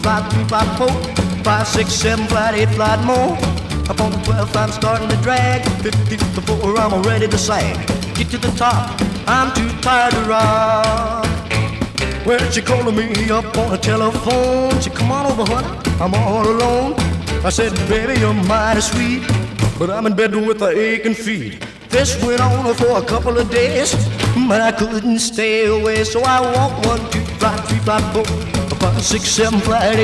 Flight 3, flight 4, 5, 6, 7, flight 8, flight more. Up on the 12th, I'm starting to drag. 15th before I'm ready to sag. Get to the top, I'm too tired to rock. Well, she calling me up on the telephone. She come on over, honey, I'm all alone. I said, baby, you're mighty sweet, but I'm in bed with a aching feet. This went on for a couple of days, but I couldn't stay away. So I walked 1, 2, flight 3, flight 4, 5, 6, 7, flight 8.